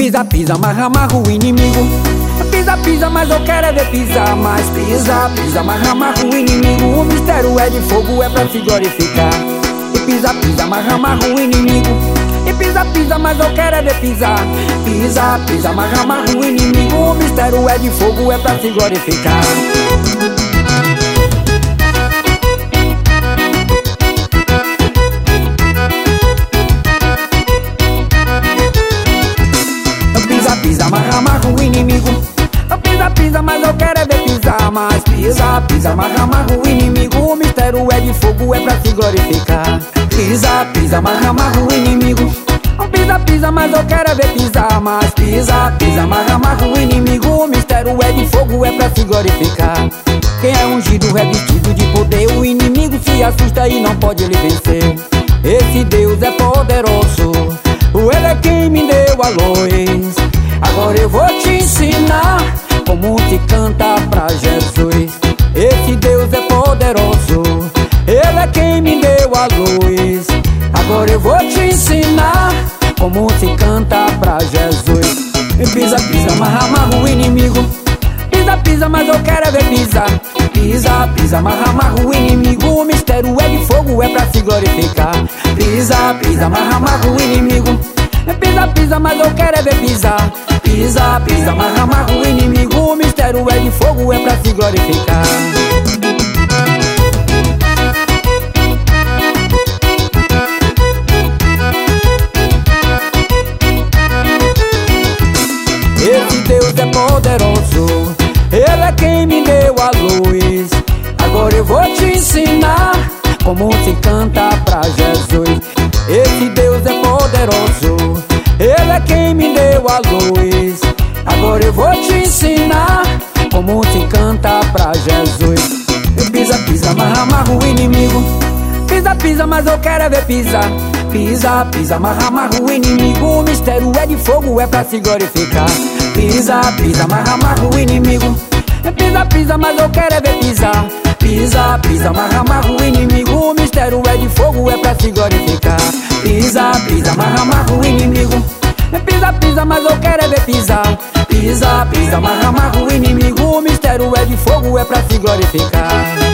Pisa, pisa, amarra, amarra o inimigo. Pisa, pisa, mas eu quero é ver pisar mais. Pisa, pisa, amarra, amarra o inimigo. O mistério é de fogo, é pra se glorificar. E pisa, pisa, amarra, amarra o inimigo. E pisa, pisa, mas eu quero é ver pisar. Pisa, pisa, amarra, amarra o inimigo. O mistério é de fogo, é pra se glorificar. Pisa, amarra, amarra o inimigo. Pisa, pisa, mas eu quero é ver pisar mais. Pisa, pisa, amarra, amarra o inimigo. O mistério é de fogo, é pra se glorificar. Pisa, pisa, amarra, amarra o inimigo. Pisa, pisa, mas eu quero é ver pisar mais. Pisa, pisa, amarra, amarra o inimigo. O mistério é de fogo, é pra se glorificar. Quem é ungido, revestido de poder, o inimigo se assusta e não pode lhe vencer. Esse Deus é poderoso, Ele é quem me deu a luz. Agora eu vou te ensinar como se canta pra Jesus. Esse Deus é poderoso, Ele é quem me deu a luz. Agora eu vou te ensinar como se canta pra Jesus. Pisa, pisa, amarra, amarra o inimigo. Pisa, pisa, mas eu quero é ver pisar. Pisa, pisa, amarra, amarra o inimigo. O mistério é de fogo, é pra se glorificar. Pisa, pisa, amarra, amarra o inimigo. Pisa, pisa, mas eu quero é ver pisar. Pisa, pisa, amarra, amarra o inimigo. O mistério é de fogo, é pra se glorificar. Esse Deus é poderoso, Ele é quem me deu a luz. Agora eu vou te ensinar como se canta pra Jesus. Esse Deus é poderoso, Ele é quem me deu a luz. Agora eu vou te ensinar como se canta pra Jesus. Pisa, pisa, amarra, amarra o inimigo. Pisa, pisa, mas eu quero é ver pisar. Pisa, pisa, amarra, amarra o inimigo. O mistério é de fogo, é pra se glorificar. Pisa, pisa, amarra, amarra o inimigo. Pisa, pisa, mas eu quero é ver pisar. Pisa, pisa, amarra, amarra o inimigo. O mistério é de fogo, é pra se glorificar. Pisa, pisa, amarra, amarra o inimigo. Pisa, pisa, mas eu quero é ver pisar. Pisa, pisa, amarra, amarra o inimigo. O mistério é de fogo, é pra se glorificar.